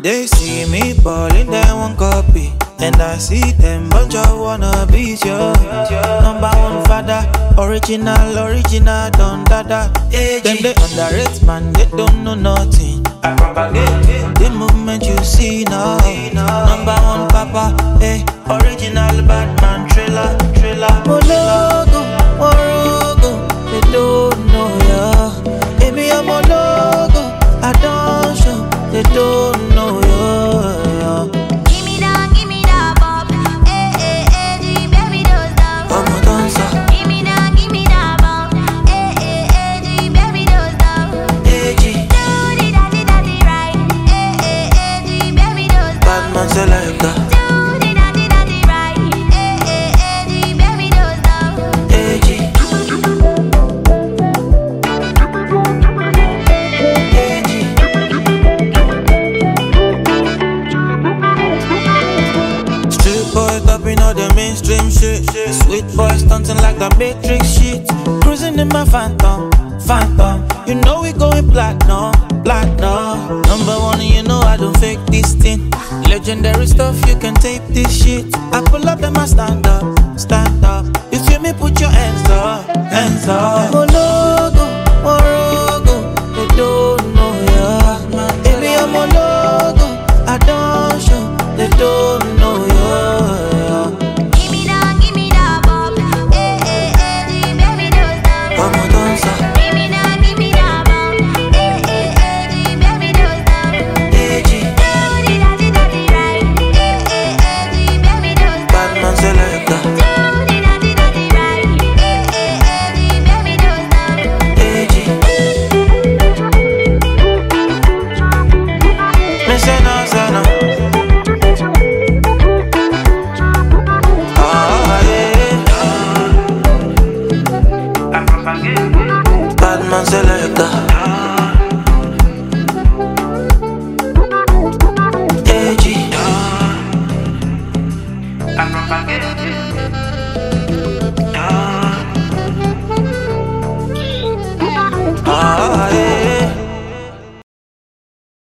They see me ballin', they want copy. And I see them bunch of wannabes, yo. Number one father, original, don dada. Them they underrate, man, they don't know nothing. I propagate the movement you see now. Number one papa, original bad man, trailer. Mologo, Morogo, they don't know ya. Baby, I'm a logo, I don't show, they don't know ya. Selector. Street boy topping all the mainstream shit. Sweet boy stunting like the Matrix shit. Cruising in my phantom. You know we going platinum. Number one, you know I don't fake this thing. Legendary stuff, you can tape this shit. I pull up and I stand up. You feel me, put your hands up. Mologo, Morogo, they don't know ya. Baby, I'm a logo, I don't show, they don't know ya. Batman selector. AG. I propagate.